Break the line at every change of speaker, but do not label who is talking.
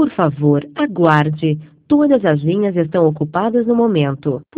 Por favor, aguarde. Todas as linhas estão ocupadas no momento.